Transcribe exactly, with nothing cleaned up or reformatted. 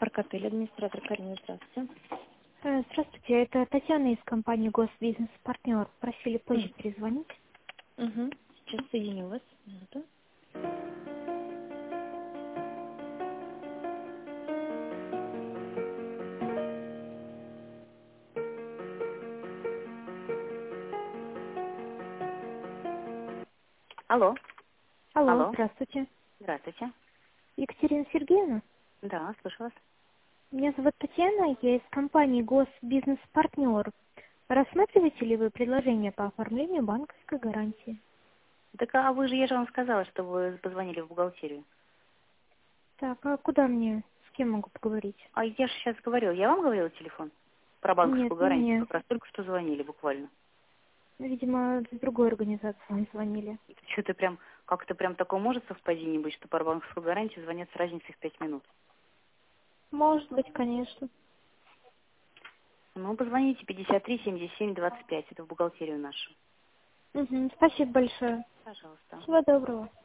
Парк отель, администратор Карина, здравствуйте. Э, Здравствуйте, это Татьяна из компании Госбизнес Партнер. Просили позже перезвонить. Угу. Сейчас соединю вас. Минуту. Алло. Алло, Алло. здравствуйте. Здравствуйте. Екатерина Сергеевна? Да, слышу вас. Меня зовут Татьяна, я из компании Госбизнес Партнер. Рассматриваете ли вы предложение по оформлению банковской гарантии? Так а вы же, я же вам сказала, что вы позвонили в бухгалтерию. Так, а куда мне, с кем могу поговорить? А я же сейчас говорила, я вам говорила телефон про банковскую Нет, не гарантию, мне. как раз только что звонили буквально. Видимо, с другой организации мне звонили. Что-то прям, как-то прям такое может совпадение быть, что про банковскую гарантию звонят с разницей в пять минут. Может быть, конечно. Ну, позвоните пятьдесят три семьдесят семь двадцать пять, это в бухгалтерию нашу. Угу, спасибо большое. Пожалуйста. Всего доброго.